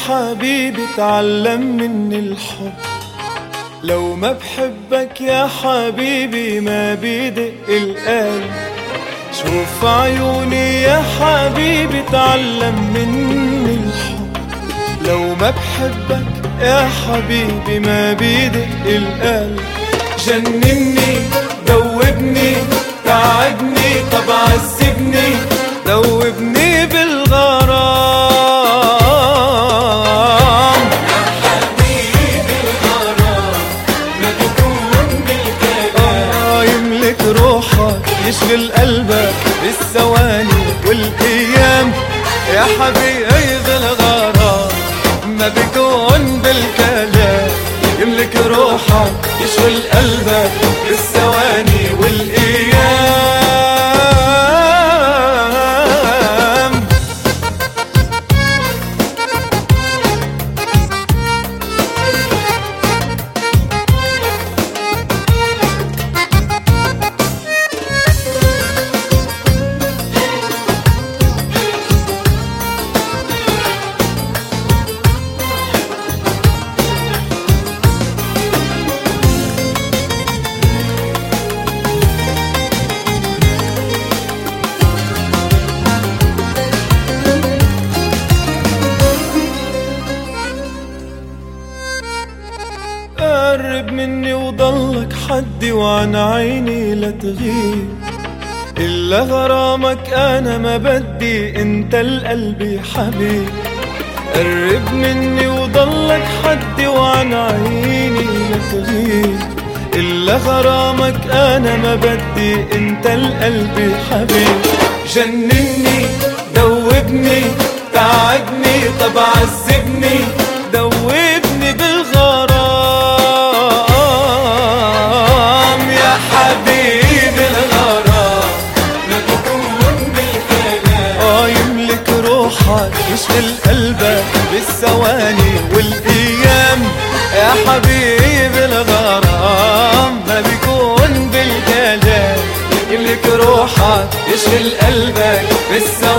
حبيبي اتعلم مني الحب، لو ما بحبك يا حبيبي ما بيدق القلب. شوف عيوني يا حبيبي اتعلم مني الحب، لو ما بحبك يا حبيبي ما بيدق القلب. جنني دوبني تعبني طب عذبني دوبني بالغرام. يا حبيبي الغرام ما بيكون بالكلام، يملك روحك يشغل قلبك بالثواني والايام. يا حبيبي الغرام ما بيكون بالكلام، يملك روحك يشغل قلبك بالثواني والايام. قرب مني وضلك حدي وعن عيني لا تغيب، إلا غرامك أنا ما بدي أنت القلب حبيب. قرب مني وضلك حدي وعن عيني لا تغيب، إلا غرامك أنا ما بدي أنت القلب حبيب. جنني دوبني تعبني طب عذبني دوبني بالغرام. يا حبيبي الغرام ما بيكون بالكلام، يملك روحك يشغل قلبك بالثواني والايام. يا حبيبي الغرام ما بيكون بالكلام، يملك روحك يشغل قلبك بالثواني